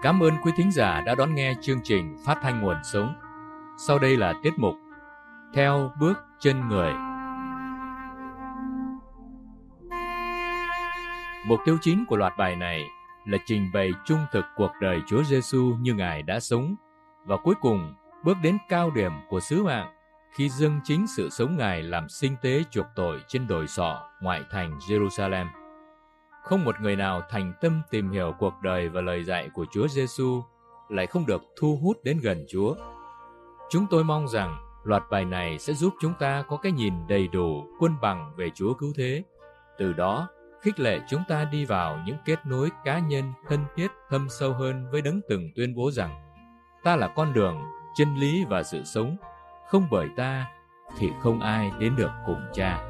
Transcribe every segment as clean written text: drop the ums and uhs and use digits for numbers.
Cảm ơn quý thính giả đã đón nghe chương trình Phát thanh nguồn sống. Sau đây là tiết mục Theo bước chân người. Mục tiêu chính của loạt bài này là trình bày trung thực cuộc đời Chúa Giêsu như Ngài đã sống, và cuối cùng bước đến cao điểm của sứ mạng khi dâng chính sự sống Ngài làm sinh tế chuộc tội trên đồi sọ ngoại thành Jerusalem. Không một người nào thành tâm tìm hiểu cuộc đời và lời dạy của Chúa Giêsu lại không được thu hút đến gần Chúa. Chúng tôi mong rằng loạt bài này sẽ giúp chúng ta có cái nhìn đầy đủ, quân bằng về Chúa Cứu Thế. Từ đó, khích lệ chúng ta đi vào những kết nối cá nhân thân thiết thâm sâu hơn với Đấng từng tuyên bố rằng: ta là con đường, chân lý và sự sống, không bởi ta thì không ai đến được cùng Cha.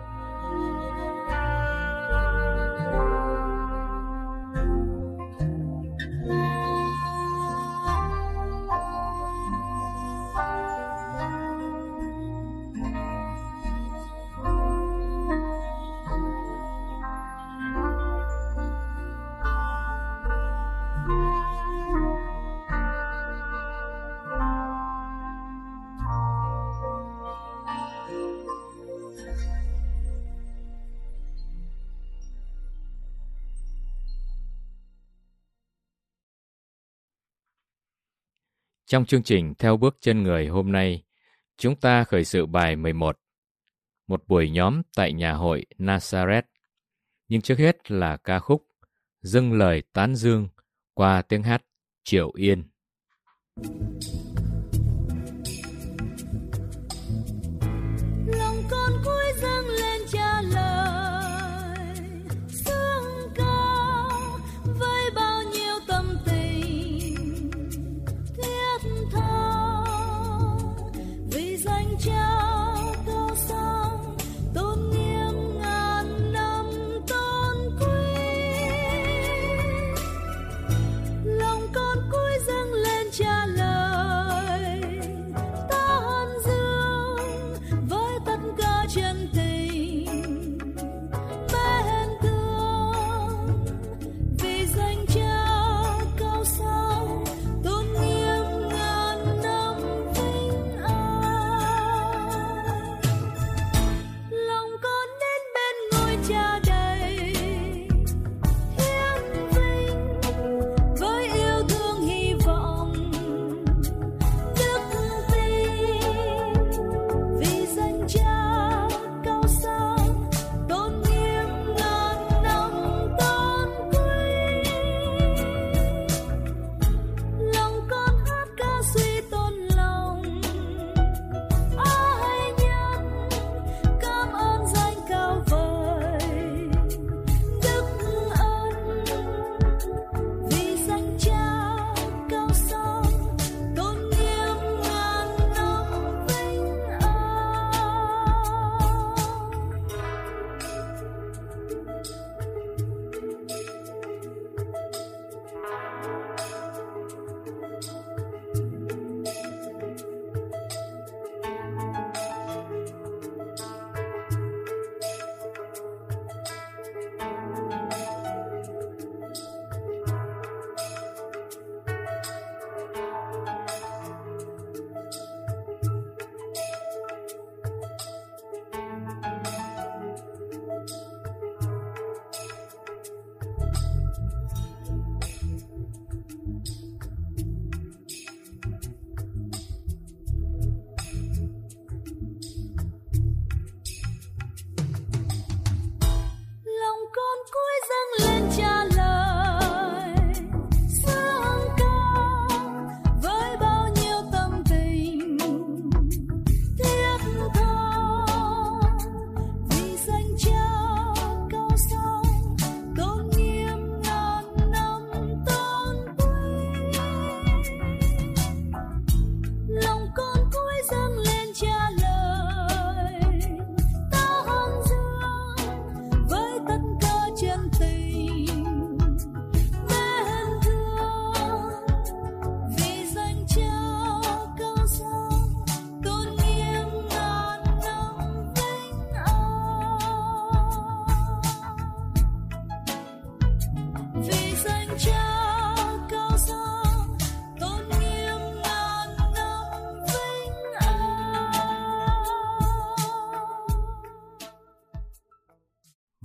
Trong chương trình Theo bước chân người hôm nay, chúng ta khởi sự bài 11, một buổi nhóm tại nhà hội Nazareth. Nhưng trước hết là ca khúc Dâng lời tán dương qua tiếng hát Triệu Yên. Lòng con cúi dâng lên Cha lời sướng ca với bao nhiêu tâm tình thiết tha, vì danh Cha cao sang tôn nghiêm ngàn năm tôn quý. Lòng con cúi dâng lên Cha lời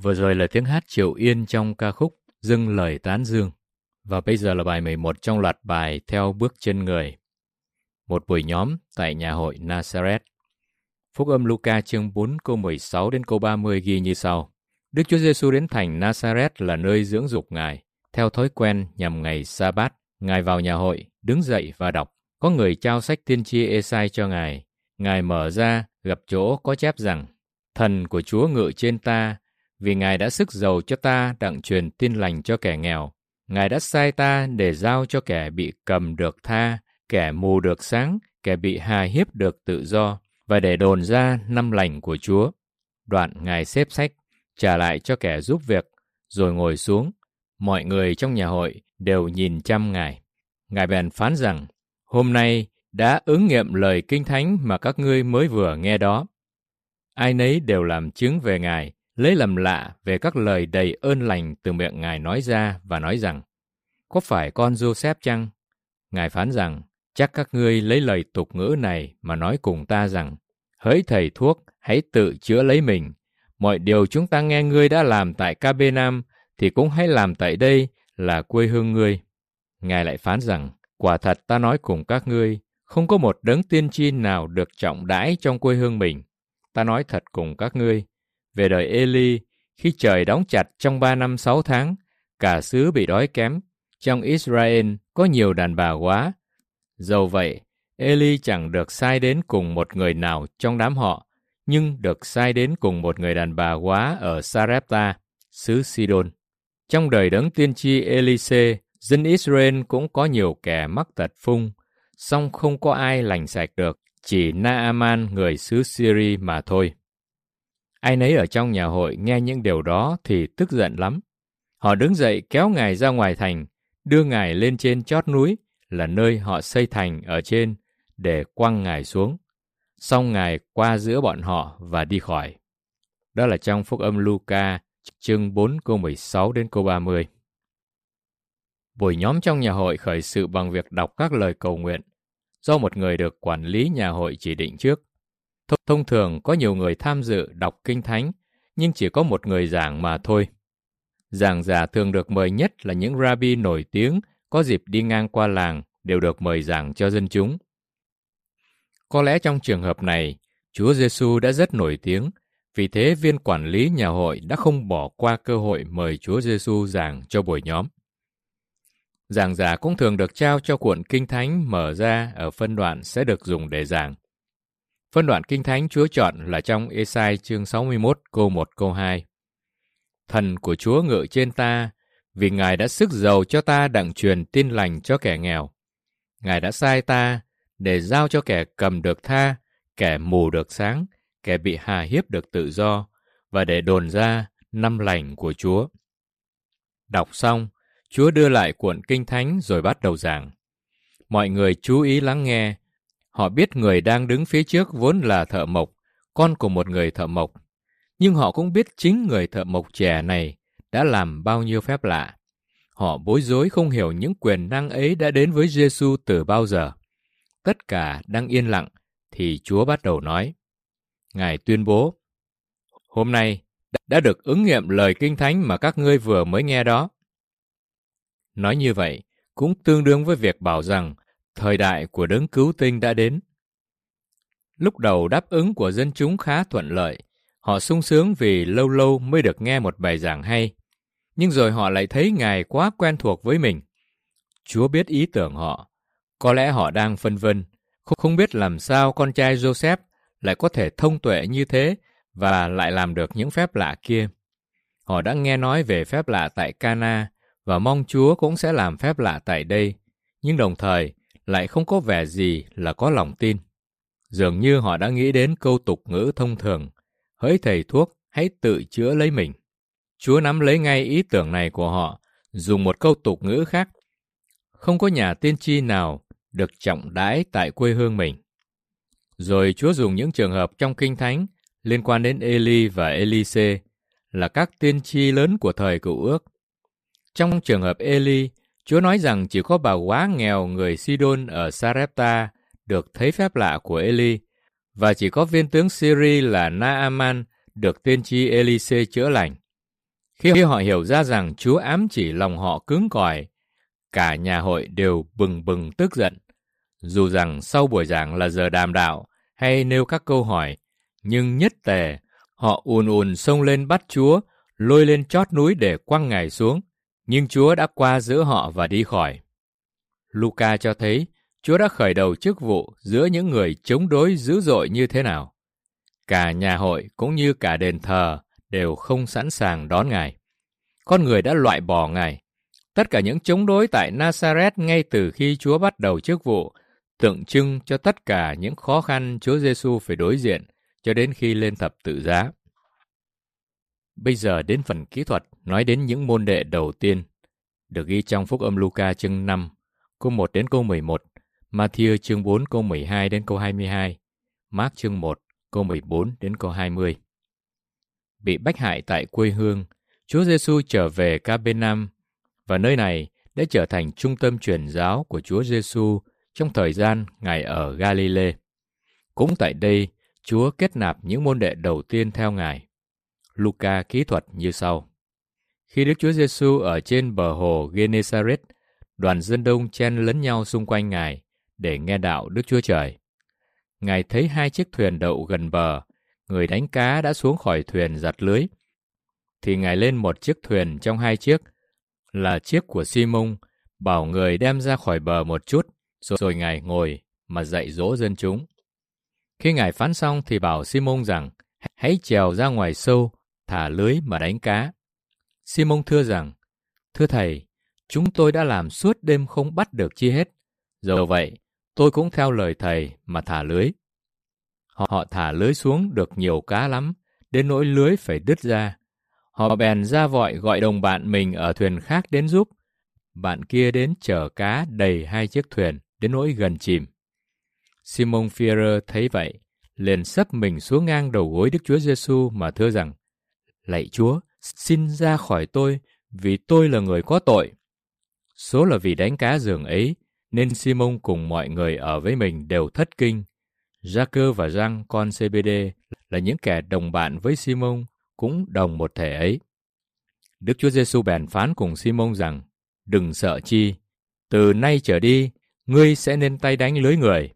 Vừa rồi là tiếng hát Triệu Yên trong ca khúc Dâng Lời Tán Dương. Và bây giờ là bài 11 trong loạt bài Theo Bước Chân Người. Một buổi nhóm tại nhà hội Nazareth. Phúc âm Luca chương 4 câu 16 đến câu 30 ghi như sau. Đức Chúa Giêsu đến thành Nazareth là nơi dưỡng dục Ngài. Theo thói quen nhằm ngày Sa-bát, Ngài vào nhà hội, đứng dậy và đọc. Có người trao sách tiên tri Ê-sai cho Ngài. Ngài mở ra, gặp chỗ có chép rằng: Thần của Chúa ngự trên ta, vì Ngài đã sức giàu cho ta đặng truyền tin lành cho kẻ nghèo. Ngài đã sai ta để giao cho kẻ bị cầm được tha, kẻ mù được sáng, kẻ bị hà hiếp được tự do, và để đồn ra năm lành của Chúa. Đoạn Ngài xếp sách, trả lại cho kẻ giúp việc, rồi ngồi xuống. Mọi người trong nhà hội đều nhìn chăm Ngài. Ngài bèn phán rằng: Hôm nay đã ứng nghiệm lời Kinh Thánh mà các ngươi mới vừa nghe đó. Ai nấy đều làm chứng về Ngài, lấy làm lạ về các lời đầy ơn lành từ miệng Ngài nói ra và nói rằng: Có phải con Giô-xép chăng? Ngài phán rằng: Chắc các ngươi lấy lời tục ngữ này mà nói cùng ta rằng: Hỡi thầy thuốc, hãy tự chữa lấy mình. Mọi điều chúng ta nghe ngươi đã làm tại Ca-bê-nam thì cũng hãy làm tại đây, là quê hương ngươi. Ngài lại phán rằng: Quả thật ta nói cùng các ngươi, không có một đấng tiên tri nào được trọng đãi trong quê hương mình. Ta nói thật cùng các ngươi, về đời Ê-li, khi trời đóng chặt trong 3 năm 6 tháng, cả xứ bị đói kém. Trong Israel có nhiều đàn bà quá. Dầu vậy, Ê-li chẳng được sai đến cùng một người nào trong đám họ, nhưng được sai đến cùng một người đàn bà quá ở Sarepta, xứ Sidon. Trong đời đấng tiên tri Ê-li-xê, dân Israel cũng có nhiều kẻ mắc tật phung, song không có ai lành sạch được, chỉ Na-a-man người xứ Syri mà thôi. Ai nấy ở trong nhà hội nghe những điều đó thì tức giận lắm. Họ đứng dậy kéo Ngài ra ngoài thành, đưa Ngài lên trên chót núi, là nơi họ xây thành ở trên, để quăng Ngài xuống. Xong Ngài qua giữa bọn họ và đi khỏi. Đó là trong Phúc âm Luca, chương 4 câu 16 đến câu 30. Buổi nhóm trong nhà hội khởi sự bằng việc đọc các lời cầu nguyện, do một người được quản lý nhà hội chỉ định trước. Thông thường có nhiều người tham dự đọc Kinh Thánh, nhưng chỉ có một người giảng mà thôi. Giảng giả thường được mời nhất là những rabbi nổi tiếng có dịp đi ngang qua làng đều được mời giảng cho dân chúng. Có lẽ trong trường hợp này, Chúa Giêsu đã rất nổi tiếng, vì thế viên quản lý nhà hội đã không bỏ qua cơ hội mời Chúa Giêsu giảng cho buổi nhóm. Giảng giả cũng thường được trao cho cuộn Kinh Thánh mở ra ở phân đoạn sẽ được dùng để giảng. Phân đoạn Kinh Thánh Chúa chọn là trong Ê-sai chương 61 câu 1 câu 2. Thần của Chúa ngự trên ta, vì Ngài đã sức giàu cho ta đặng truyền tin lành cho kẻ nghèo. Ngài đã sai ta để giao cho kẻ cầm được tha, kẻ mù được sáng, kẻ bị hà hiếp được tự do, và để đồn ra năm lành của Chúa. Đọc xong, Chúa đưa lại cuộn Kinh Thánh rồi bắt đầu giảng. Mọi người chú ý lắng nghe. Họ biết người đang đứng phía trước vốn là thợ mộc, con của một người thợ mộc. Nhưng họ cũng biết chính người thợ mộc trẻ này đã làm bao nhiêu phép lạ. Họ bối rối không hiểu những quyền năng ấy đã đến với Giêsu từ bao giờ. Tất cả đang yên lặng, thì Chúa bắt đầu nói. Ngài tuyên bố: Hôm nay đã được ứng nghiệm lời Kinh Thánh mà các ngươi vừa mới nghe đó. Nói như vậy, cũng tương đương với việc bảo rằng thời đại của đấng cứu tinh đã đến. Lúc đầu đáp ứng của dân chúng khá thuận lợi. Họ sung sướng vì lâu lâu mới được nghe một bài giảng hay. Nhưng rồi họ lại thấy Ngài quá quen thuộc với mình. Chúa biết ý tưởng họ. Có lẽ họ đang phân vân, không biết làm sao con trai Joseph lại có thể thông tuệ như thế và lại làm được những phép lạ kia. Họ đã nghe nói về phép lạ tại Cana và mong Chúa cũng sẽ làm phép lạ tại đây, nhưng đồng thời lại không có vẻ gì là có lòng tin. Dường như họ đã nghĩ đến câu tục ngữ thông thường: Hỡi thầy thuốc, hãy tự chữa lấy mình. Chúa nắm lấy ngay ý tưởng này của họ, dùng một câu tục ngữ khác: Không có nhà tiên tri nào được trọng đãi tại quê hương mình. Rồi Chúa dùng những trường hợp trong Kinh Thánh liên quan đến Ê-li và Ê-li-xê, là các tiên tri lớn của thời Cựu Ước. Trong trường hợp Ê-li, Chúa nói rằng chỉ có bà quá nghèo người Sidon ở Sarepta được thấy phép lạ của Ê-li, và chỉ có viên tướng Syri là Na-a-man được tiên tri Ê-li-xê chữa lành. Khi họ hiểu ra rằng Chúa ám chỉ lòng họ cứng cỏi, cả nhà hội đều bừng bừng tức giận. Dù rằng sau buổi giảng là giờ đàm đạo hay nêu các câu hỏi, nhưng nhất tề họ ùn ùn xông lên bắt Chúa, lôi lên chót núi để quăng Ngài xuống. Nhưng Chúa đã qua giữa họ và đi khỏi. Luca cho thấy Chúa đã khởi đầu chức vụ giữa những người chống đối dữ dội như thế nào. Cả nhà hội cũng như cả đền thờ đều không sẵn sàng đón Ngài. Con người đã loại bỏ Ngài. Tất cả những chống đối tại Nazareth ngay từ khi Chúa bắt đầu chức vụ tượng trưng cho tất cả những khó khăn Chúa Giêsu phải đối diện cho đến khi lên thập tự giá. Bây giờ đến phần kỹ thuật nói đến những môn đệ đầu tiên, được ghi trong Phúc âm Luca chương 5, câu 1 đến câu 11, Ma-thi-ơ chương 4 câu 12 đến câu 22, Mác chương 1 câu 14 đến câu 20. Bị bách hại tại quê hương, Chúa Giêsu trở về Ca-bê-nam và nơi này đã trở thành trung tâm truyền giáo của Chúa Giêsu trong thời gian Ngài ở Ga-li-lê. Cũng tại đây, Chúa kết nạp những môn đệ đầu tiên theo Ngài. Luca kỹ thuật như sau. Khi Đức Chúa Giêsu ở trên bờ hồ Gê-nê-sa-rét, đoàn dân đông chen lấn nhau xung quanh Ngài để nghe đạo Đức Chúa Trời. Ngài thấy 2 chiếc thuyền đậu gần bờ, người đánh cá đã xuống khỏi thuyền giặt lưới. Thì Ngài lên một chiếc thuyền trong 2 chiếc, là chiếc của Si-mông, bảo người đem ra khỏi bờ một chút, rồi Ngài ngồi mà dạy dỗ dân chúng. Khi Ngài phán xong thì bảo Si-mông rằng, hãy trèo ra ngoài sâu, thả lưới mà đánh cá. Si-mông thưa rằng, thưa Thầy, chúng tôi đã làm suốt đêm không bắt được chi hết. Dẫu vậy, tôi cũng theo lời Thầy mà thả lưới. Họ thả lưới xuống được nhiều cá lắm, đến nỗi lưới phải đứt ra. Họ bèn ra vọi gọi đồng bạn mình ở thuyền khác đến giúp. Bạn kia đến chở cá đầy 2 chiếc thuyền, đến nỗi gần chìm. Si-mông Phi-e-rơ thấy vậy, liền sấp mình xuống ngang đầu gối Đức Chúa Giêsu mà thưa rằng, lạy Chúa, xin ra khỏi tôi, vì tôi là người có tội. Số là vì đánh cá giường ấy, nên Si-mông cùng mọi người ở với mình đều thất kinh. Gia-cơ và Giăng con Zê-bê-đê là những kẻ đồng bạn với Si-mông, cũng đồng một thể ấy. Đức Chúa Giêsu bèn phán cùng Si-mông rằng, đừng sợ chi, từ nay trở đi, ngươi sẽ nên tay đánh lưới người.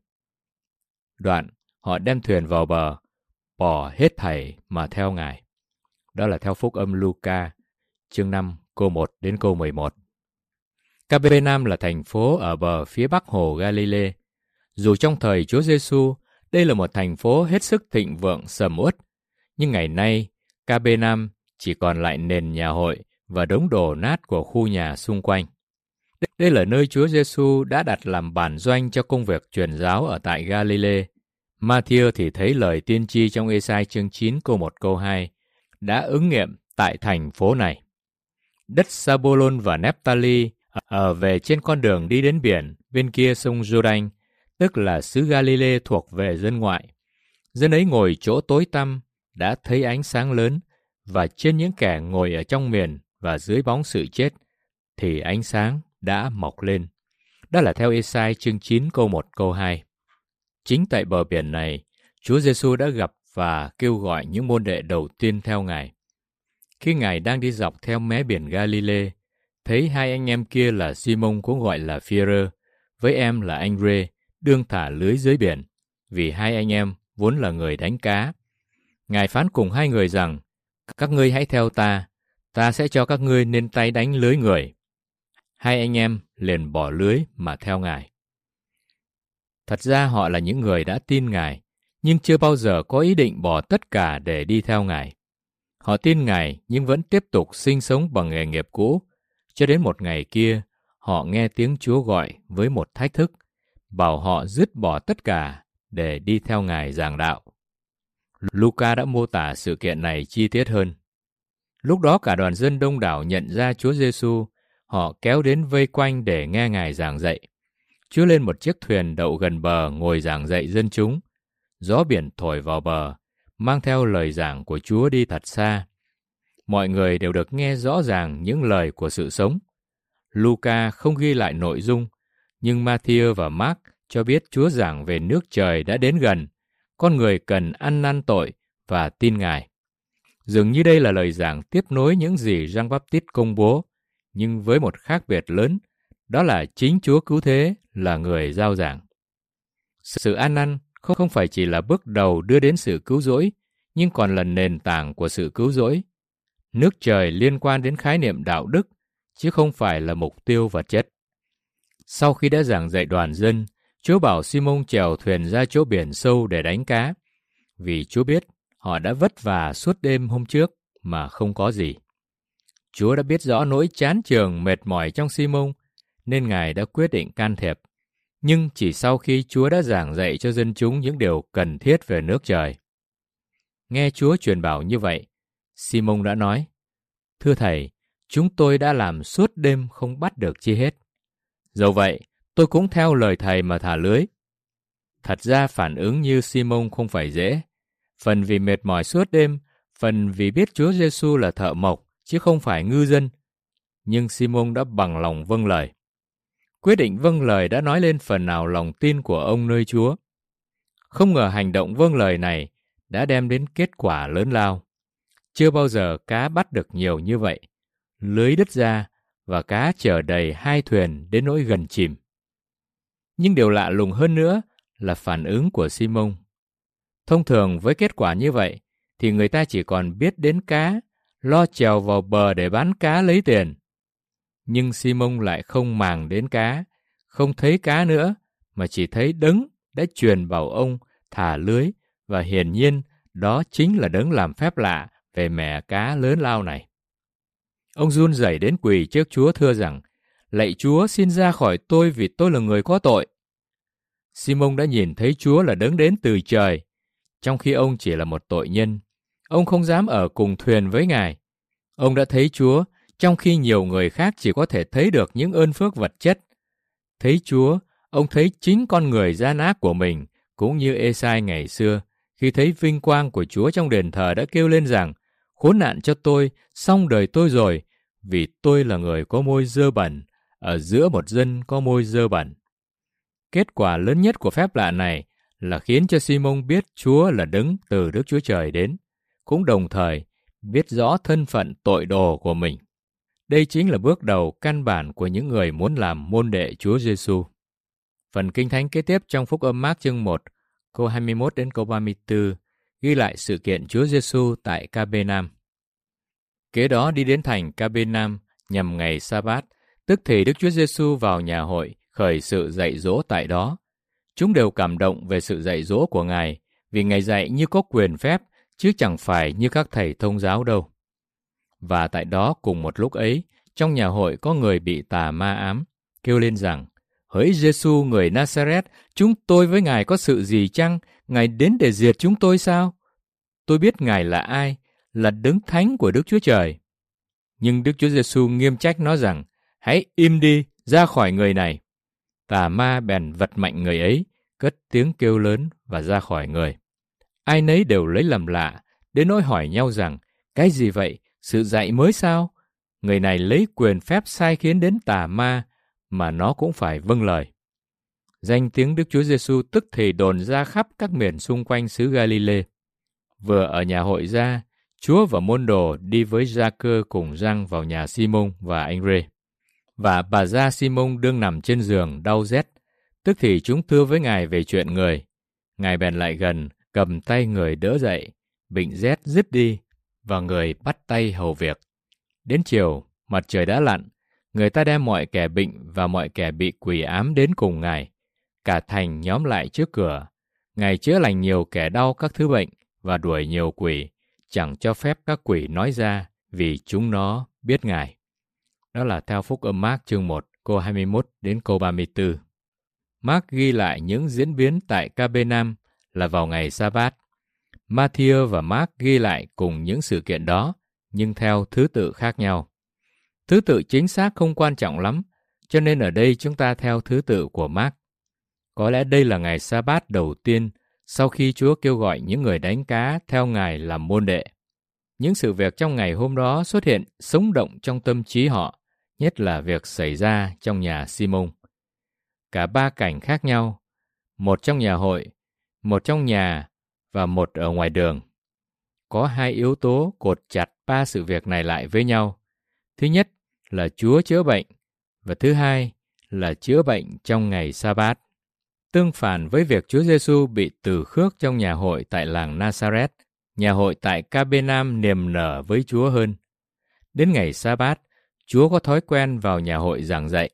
Đoạn, họ đem thuyền vào bờ, bỏ hết thảy mà theo Ngài. Đó là theo Phúc âm Luca, chương 5, câu 1 đến câu 11. Ca-bê-nam là thành phố ở bờ phía bắc hồ Ga-li-lê. Dù trong thời Chúa Giêsu, đây là một thành phố hết sức thịnh vượng sầm uất, nhưng ngày nay, Ca-bê-nam chỉ còn lại nền nhà hội và đống đổ nát của khu nhà xung quanh. Đây là nơi Chúa Giêsu đã đặt làm bản doanh cho công việc truyền giáo ở tại Ga-li-lê. Ma-thi-ơ thì thấy lời tiên tri trong Ê-sai chương 9 câu 1 câu 2 đã ứng nghiệm tại thành phố này. Đất Sa-bô-lôn và Nép-ta-li ở về trên con đường đi đến biển bên kia sông Giô-đanh, tức là xứ Ga-li-lê thuộc về dân ngoại. Dân ấy ngồi chỗ tối tăm đã thấy ánh sáng lớn, và trên những kẻ ngồi ở trong miền và dưới bóng sự chết thì ánh sáng đã mọc lên. Đó là theo Ê-sai chương 9 câu 1 câu 2. Chính tại bờ biển này, Chúa Giêsu đã gặp và kêu gọi những môn đệ đầu tiên theo Ngài. Khi Ngài đang đi dọc theo mé biển Ga-li-lê, thấy 2 anh em kia là Si-mông cũng gọi là Phi-e-rơ, với em là anh Rê, đương thả lưới dưới biển, vì 2 anh em vốn là người đánh cá. Ngài phán cùng 2 người rằng, các ngươi hãy theo ta sẽ cho các ngươi nên tay đánh lưới người. 2 anh em liền bỏ lưới mà theo Ngài. Thật ra họ là những người đã tin Ngài, nhưng chưa bao giờ có ý định bỏ tất cả để đi theo Ngài. Họ tin Ngài nhưng vẫn tiếp tục sinh sống bằng nghề nghiệp cũ, cho đến một ngày kia, họ nghe tiếng Chúa gọi với một thách thức, bảo họ dứt bỏ tất cả để đi theo Ngài giảng đạo. Luca đã mô tả sự kiện này chi tiết hơn. Lúc đó cả đoàn dân đông đảo nhận ra Chúa Giêsu, họ kéo đến vây quanh để nghe Ngài giảng dạy. Chúa lên một chiếc thuyền đậu gần bờ ngồi giảng dạy dân chúng. Gió biển thổi vào bờ, mang theo lời giảng của Chúa đi thật xa. Mọi người đều được nghe rõ ràng những lời của sự sống. Luca không ghi lại nội dung, nhưng Ma-thi-ơ và Mác cho biết Chúa giảng về nước trời đã đến gần, con người cần ăn năn tội và tin Ngài. Dường như đây là lời giảng tiếp nối những gì Giăng-Báp-tít công bố, nhưng với một khác biệt lớn, đó là chính Chúa Cứu Thế là người rao giảng. Sự ăn năn không phải chỉ là bước đầu đưa đến sự cứu rỗi, nhưng còn là nền tảng của sự cứu rỗi. Nước trời liên quan đến khái niệm đạo đức, chứ không phải là mục tiêu vật chất. Sau khi đã giảng dạy đoàn dân, Chúa bảo Si-mông chèo thuyền ra chỗ biển sâu để đánh cá, vì Chúa biết họ đã vất vả suốt đêm hôm trước mà không có gì. Chúa đã biết rõ nỗi chán chường mệt mỏi trong Si-mông, nên Ngài đã quyết định can thiệp. Nhưng chỉ sau khi Chúa đã giảng dạy cho dân chúng những điều cần thiết về nước trời. Nghe Chúa truyền bảo như vậy, Si-mông đã nói: "Thưa Thầy, chúng tôi đã làm suốt đêm không bắt được chi hết. Dẫu vậy, tôi cũng theo lời Thầy mà thả lưới." Thật ra phản ứng như Si-mông không phải dễ. Phần vì mệt mỏi suốt đêm, phần vì biết Chúa Giêsu là thợ mộc, chứ không phải ngư dân. Nhưng Si-mông đã bằng lòng vâng lời. Quyết định vâng lời đã nói lên phần nào lòng tin của ông nơi Chúa. Không ngờ hành động vâng lời này đã đem đến kết quả lớn lao. Chưa bao giờ cá bắt được nhiều như vậy. Lưới đứt ra và cá chở đầy 2 thuyền đến nỗi gần chìm. Nhưng điều lạ lùng hơn nữa là phản ứng của Si-mông. Thông thường với kết quả như vậy thì người ta chỉ còn biết đến cá, lo chèo vào bờ để bán cá lấy tiền. Nhưng Si-mông lại không màng đến cá, không thấy cá nữa, mà chỉ thấy Đấng đã truyền bảo ông thả lưới, và hiển nhiên đó chính là Đấng làm phép lạ về mẻ cá lớn lao này. Ông run rẩy đến quỳ trước Chúa thưa rằng: "Lạy Chúa, xin ra khỏi tôi vì tôi là người có tội." Si-mông đã nhìn thấy Chúa là Đấng đến từ trời, trong khi ông chỉ là một tội nhân. Ông không dám ở cùng thuyền với Ngài. Ông đã thấy Chúa, trong khi nhiều người khác chỉ có thể thấy được những ơn phước vật chất. Thấy Chúa, ông thấy chính con người gian ác của mình, cũng như Ê-sai ngày xưa, khi thấy vinh quang của Chúa trong đền thờ đã kêu lên rằng: "Khốn nạn cho tôi, xong đời tôi rồi, vì tôi là người có môi dơ bẩn, ở giữa một dân có môi dơ bẩn." Kết quả lớn nhất của phép lạ này là khiến cho Si-mông biết Chúa là Đấng từ Đức Chúa Trời đến, cũng đồng thời biết rõ thân phận tội đồ của mình. Đây chính là bước đầu căn bản của những người muốn làm môn đệ Chúa Giêsu. Phần Kinh Thánh kế tiếp trong Phúc Âm Mác chương 1, câu 21 đến câu 34, ghi lại sự kiện Chúa Giêsu tại Ca-bê-nam. Kế đó đi đến thành Ca-bê-nam nhằm ngày Sa-bát, tức thì Đức Chúa Giêsu vào nhà hội khởi sự dạy dỗ tại đó. Chúng đều cảm động về sự dạy dỗ của Ngài, vì Ngài dạy như có quyền phép, chứ chẳng phải như các thầy thông giáo đâu. Và tại đó cùng một lúc ấy, trong nhà hội có người bị tà ma ám, kêu lên rằng: "Hỡi Giêsu người Na-sa-rét, chúng tôi với Ngài có sự gì chăng? Ngài đến để diệt chúng tôi sao? Tôi biết Ngài là ai, là Đấng Thánh của Đức Chúa Trời." Nhưng Đức Chúa Giêsu nghiêm trách nó rằng: "Hãy im đi, ra khỏi người này." Tà ma bèn vật mạnh người ấy, cất tiếng kêu lớn và ra khỏi người. Ai nấy đều lấy làm lạ, đến nỗi hỏi nhau rằng: "Cái gì vậy? Sự dạy mới sao? Người này lấy quyền phép sai khiến đến tà ma, mà nó cũng phải vâng lời." Danh tiếng Đức Chúa Giêsu tức thì đồn ra khắp các miền xung quanh xứ Ga-li-lê. Vừa ở nhà hội ra, Chúa và môn đồ đi với Gia-cơ cùng Giăng vào nhà Si-mông và anh Rê. Và bà gia Si-mông đương nằm trên giường đau rét, tức thì chúng thưa với Ngài về chuyện người. Ngài bèn lại gần, cầm tay người đỡ dậy, bệnh rét dứt đi, và người bắt tay hầu việc. Đến chiều, mặt trời đã lặn, người ta đem mọi kẻ bệnh và mọi kẻ bị quỷ ám đến cùng Ngài. Cả thành nhóm lại trước cửa. Ngài chữa lành nhiều kẻ đau các thứ bệnh và đuổi nhiều quỷ, chẳng cho phép các quỷ nói ra, vì chúng nó biết Ngài. Đó là theo Phúc Âm Mác chương 1, câu 21 đến câu 34. Mác ghi lại những diễn biến tại Ca-bê-nam là vào ngày Sa-bát. Ma-thi-ơ và Mác ghi lại cùng những sự kiện đó, nhưng theo thứ tự khác nhau. Thứ tự chính xác không quan trọng lắm, cho nên ở đây chúng ta theo thứ tự của Mác. Có lẽ đây là ngày Sa-bát đầu tiên sau khi Chúa kêu gọi những người đánh cá theo Ngài làm môn đệ. Những sự việc trong ngày hôm đó xuất hiện sống động trong tâm trí họ, nhất là việc xảy ra trong nhà Si-mông. Cả 3 cảnh khác nhau, một trong nhà hội, một trong nhà và một ở ngoài đường. có hai yếu tố cột chặt ba sự việc này lại với nhau. Thứ nhất là Chúa chữa bệnh, và thứ hai là chữa bệnh trong ngày Sa-bát. Tương phản với việc Chúa Giêsu bị từ khước trong nhà hội tại làng Nazareth, nhà hội tại Ca-bê-nam niềm nở với Chúa hơn. Đến ngày Sa-bát, Chúa có thói quen vào nhà hội giảng dạy.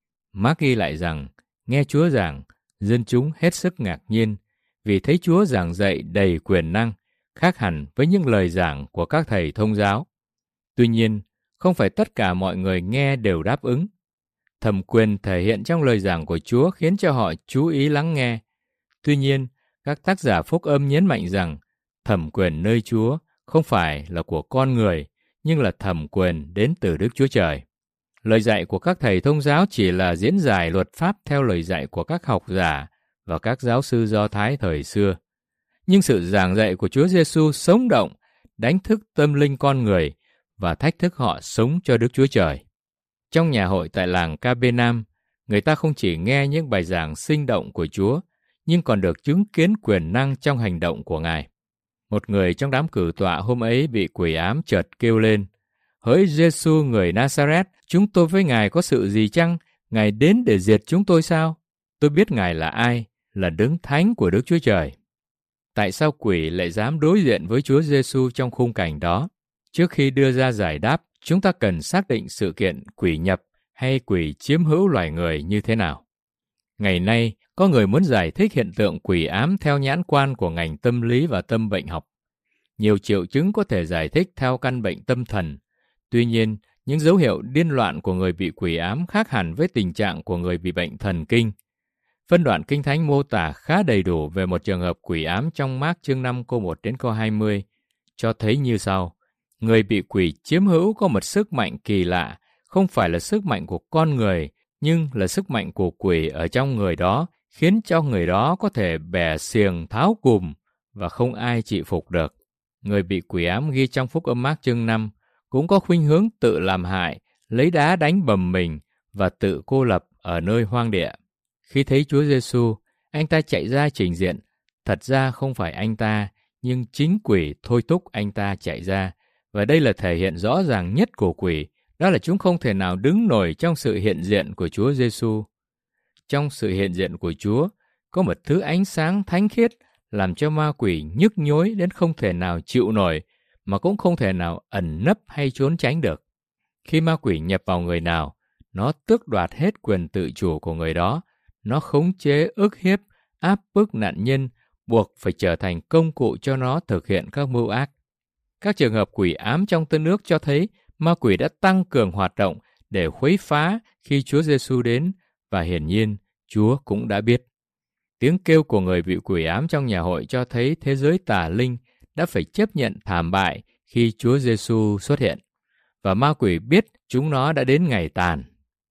Mác ghi lại rằng, nghe Chúa giảng, dân chúng hết sức ngạc nhiên vì thấy Chúa giảng dạy đầy quyền năng, khác hẳn với những lời giảng của các thầy thông giáo. Tuy nhiên, không phải tất cả mọi người nghe đều đáp ứng. Thẩm quyền thể hiện trong lời giảng của Chúa khiến cho họ chú ý lắng nghe. Tuy nhiên, các tác giả phúc âm nhấn mạnh rằng thẩm quyền nơi Chúa không phải là của con người, nhưng là thẩm quyền đến từ Đức Chúa Trời. Lời dạy của các thầy thông giáo chỉ là diễn giải luật pháp theo lời dạy của các học giả và các giáo sư Do Thái thời xưa. Nhưng sự giảng dạy của Chúa Giêsu sống động, đánh thức tâm linh con người và thách thức họ sống cho Đức Chúa Trời. Trong nhà hội tại làng Ca-bê-nam, người ta không chỉ nghe những bài giảng sinh động của Chúa, nhưng còn được chứng kiến quyền năng trong hành động của Ngài. Một người trong đám cử tọa hôm ấy bị quỷ ám chợt kêu lên: "Hỡi Giêsu người Nazareth, chúng tôi với Ngài có sự gì chăng? Ngài đến để diệt chúng tôi sao? Tôi biết Ngài là ai, là Đấng Thánh của Đức Chúa Trời." Tại sao quỷ lại dám đối diện với Chúa Giêsu trong khung cảnh đó? Trước khi đưa ra giải đáp, chúng ta cần xác định sự kiện quỷ nhập hay quỷ chiếm hữu loài người như thế nào. Ngày nay, có người muốn giải thích hiện tượng quỷ ám theo nhãn quan của ngành tâm lý và tâm bệnh học. Nhiều triệu chứng có thể giải thích theo căn bệnh tâm thần. Tuy nhiên, những dấu hiệu điên loạn của người bị quỷ ám khác hẳn với tình trạng của người bị bệnh thần kinh. Phân đoạn Kinh Thánh mô tả khá đầy đủ về một trường hợp quỷ ám trong Mác chương 5 câu 1 đến câu 20, cho thấy như sau. Người bị quỷ chiếm hữu có một sức mạnh kỳ lạ, không phải là sức mạnh của con người, nhưng là sức mạnh của quỷ ở trong người đó, khiến cho người đó có thể bẻ xiềng tháo cùm và không ai trị phục được. Người bị quỷ ám ghi trong Phúc âm Mác chương 5 cũng có khuynh hướng tự làm hại, lấy đá đánh bầm mình và tự cô lập ở nơi hoang địa. Khi thấy Chúa Giêsu, anh ta chạy ra trình diện. Thật ra không phải anh ta, nhưng chính quỷ thôi thúc anh ta chạy ra. Và đây là thể hiện rõ ràng nhất của quỷ, đó là chúng không thể nào đứng nổi trong sự hiện diện của Chúa Giêsu. Trong sự hiện diện của Chúa, có một thứ ánh sáng thánh khiết làm cho ma quỷ nhức nhối đến không thể nào chịu nổi, mà cũng không thể nào ẩn nấp hay trốn tránh được. Khi ma quỷ nhập vào người nào, nó tước đoạt hết quyền tự chủ của người đó, nó khống chế, ức hiếp, áp bức nạn nhân, buộc phải trở thành công cụ cho nó thực hiện các mưu ác. Các trường hợp quỷ ám trong Tân Ước cho thấy ma quỷ đã tăng cường hoạt động để khuấy phá khi Chúa Giêsu đến, và hiển nhiên Chúa cũng đã biết. Tiếng kêu của người bị quỷ ám trong nhà hội cho thấy thế giới tà linh đã phải chấp nhận thảm bại khi Chúa Giêsu xuất hiện, và ma quỷ biết chúng nó đã đến ngày tàn.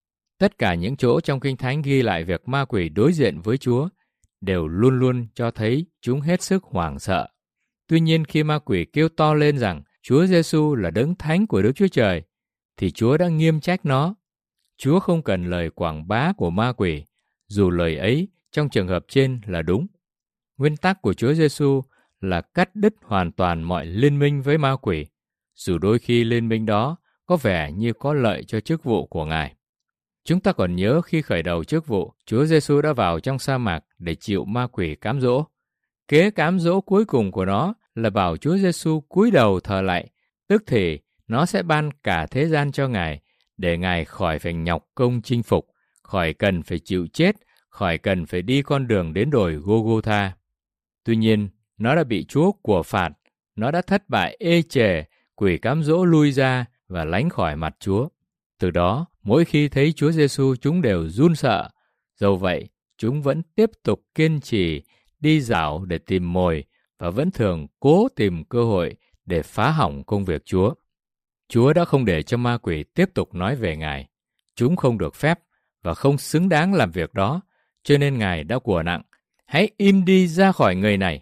Tất cả những chỗ trong Kinh Thánh ghi lại việc ma quỷ đối diện với Chúa đều luôn luôn cho thấy chúng hết sức hoảng sợ. Tuy nhiên khi ma quỷ kêu to lên rằng Chúa Giêsu là Đấng Thánh của Đức Chúa Trời, thì Chúa đã nghiêm trách nó. Chúa không cần lời quảng bá của ma quỷ, dù lời ấy trong trường hợp trên là đúng. Nguyên tắc của Chúa Giêsu là cắt đứt hoàn toàn mọi liên minh với ma quỷ, dù đôi khi liên minh đó có vẻ như có lợi cho chức vụ của Ngài. Chúng ta còn nhớ khi khởi đầu chức vụ, Chúa Giêsu đã vào trong sa mạc để chịu ma quỷ cám dỗ. Kế cám dỗ cuối cùng của nó là bảo Chúa Giêsu cúi đầu thờ lạy, tức thì nó sẽ ban cả thế gian cho Ngài, để Ngài khỏi phải nhọc công chinh phục, khỏi cần phải chịu chết, khỏi cần phải đi con đường đến đồi Gô-gô-tha. Tuy nhiên, nó đã bị Chúa của phạt, nó đã thất bại ê chề, quỷ cám dỗ lui ra và lánh khỏi mặt Chúa. Từ đó, mỗi khi thấy Chúa Giêsu chúng đều run sợ. Dẫu vậy, chúng vẫn tiếp tục kiên trì đi dạo để tìm mồi và vẫn thường cố tìm cơ hội để phá hỏng công việc Chúa. Chúa đã không để cho ma quỷ tiếp tục nói về Ngài. Chúng không được phép và không xứng đáng làm việc đó, cho nên Ngài đã của nặng: hãy im đi ra khỏi người này.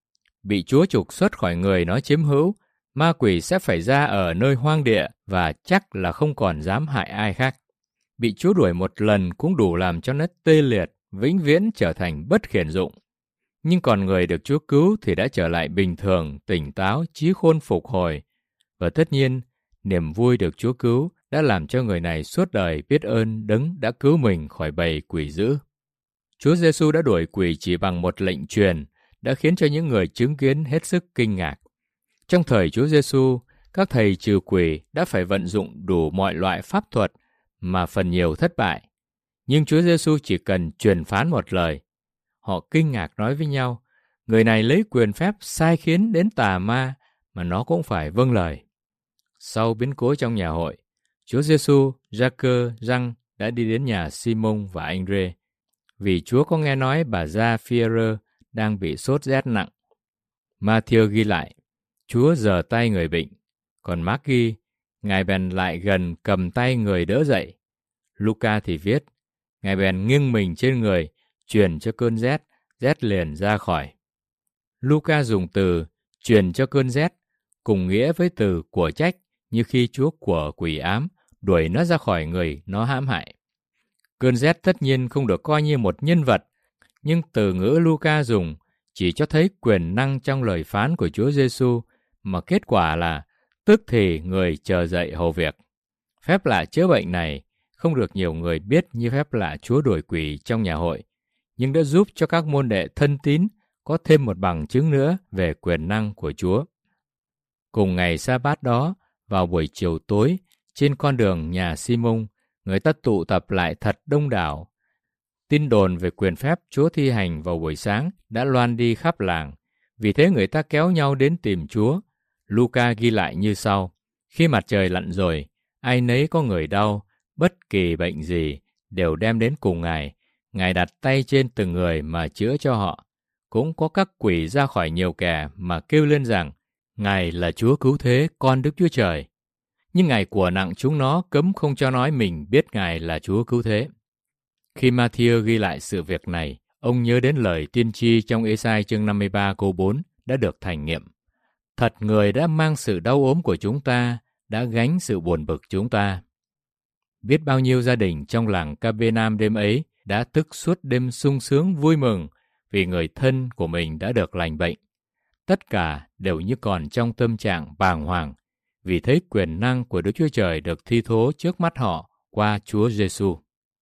Bị Chúa trục xuất khỏi người nó chiếm hữu, ma quỷ sẽ phải ra ở nơi hoang địa và chắc là không còn dám hại ai khác. Bị Chúa đuổi một lần cũng đủ làm cho nó tê liệt, vĩnh viễn trở thành bất khiển dụng. Nhưng còn người được Chúa cứu thì đã trở lại bình thường, tỉnh táo, trí khôn phục hồi. Và tất nhiên, niềm vui được Chúa cứu đã làm cho người này suốt đời biết ơn Đấng đã cứu mình khỏi bầy quỷ dữ. Chúa Giêsu đã đuổi quỷ chỉ bằng một lệnh truyền, đã khiến cho những người chứng kiến hết sức kinh ngạc. Trong thời Chúa Giêsu, các thầy trừ quỷ đã phải vận dụng đủ mọi loại pháp thuật mà phần nhiều thất bại. Nhưng Chúa Giêsu chỉ cần truyền phán một lời. Họ kinh ngạc nói với nhau, người này lấy quyền phép sai khiến đến tà ma mà nó cũng phải vâng lời. Sau biến cố trong nhà hội, Chúa Giêsu, Gia-cơ, Răng đã đi đến nhà Si-mông và Anh-rê, vì Chúa có nghe nói bà Gia Phi-e-rơ đang bị sốt rét nặng. Ma-thiêu ghi lại, Chúa giở tay người bệnh, còn Mác ghi, Ngài bèn lại gần cầm tay người đỡ dậy. Luca thì viết, Ngài bèn nghiêng mình trên người, truyền cho cơn rét, rét liền ra khỏi. Luca dùng từ truyền cho cơn rét cùng nghĩa với từ của trách, như khi Chúa của quỷ ám đuổi nó ra khỏi người nó hãm hại. Cơn rét tất nhiên không được coi như một nhân vật, nhưng từ ngữ Luca dùng chỉ cho thấy quyền năng trong lời phán của Chúa Giêsu, mà kết quả là tức thì người chờ dậy hầu việc. Phép lạ chữa bệnh này không được nhiều người biết như phép lạ Chúa đuổi quỷ trong nhà hội, nhưng đã giúp cho các môn đệ thân tín có thêm một bằng chứng nữa về quyền năng của Chúa. Cùng ngày Sa-bát đó, vào buổi chiều tối, trên con đường nhà Si-mông, người ta tụ tập lại thật đông đảo. Tin đồn về quyền phép Chúa thi hành vào buổi sáng đã loan đi khắp làng, vì thế người ta kéo nhau đến tìm Chúa. Luca ghi lại như sau, khi mặt trời lặn rồi, ai nấy có người đau, bất kỳ bệnh gì, đều đem đến cùng Ngài. Ngài đặt tay trên từng người mà chữa cho họ. Cũng có các quỷ ra khỏi nhiều kẻ mà kêu lên rằng, Ngài là Chúa cứu thế, con Đức Chúa Trời. Nhưng Ngài của nặng chúng nó cấm không cho nói mình biết Ngài là Chúa cứu thế. Khi Ma-thi-ơ ghi lại sự việc này, ông nhớ đến lời tiên tri trong Ê-sai chương 53 câu 4 đã được thành nghiệm. Thật người đã mang sự đau ốm của chúng ta, đã gánh sự buồn bực chúng ta. Biết bao nhiêu gia đình trong làng Ca-bê-nam đêm ấy đã thức suốt đêm sung sướng vui mừng vì người thân của mình đã được lành bệnh. Tất cả đều như còn trong tâm trạng bàng hoàng vì thấy quyền năng của Đức Chúa Trời được thi thố trước mắt họ qua Chúa Giêsu.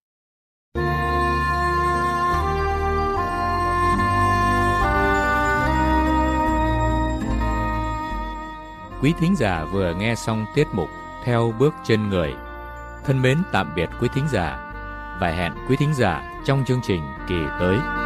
Quý thính giả vừa nghe xong tiết mục Theo bước chân người. Thân mến tạm biệt quý thính giả và hẹn quý thính giả trong chương trình kỳ tới.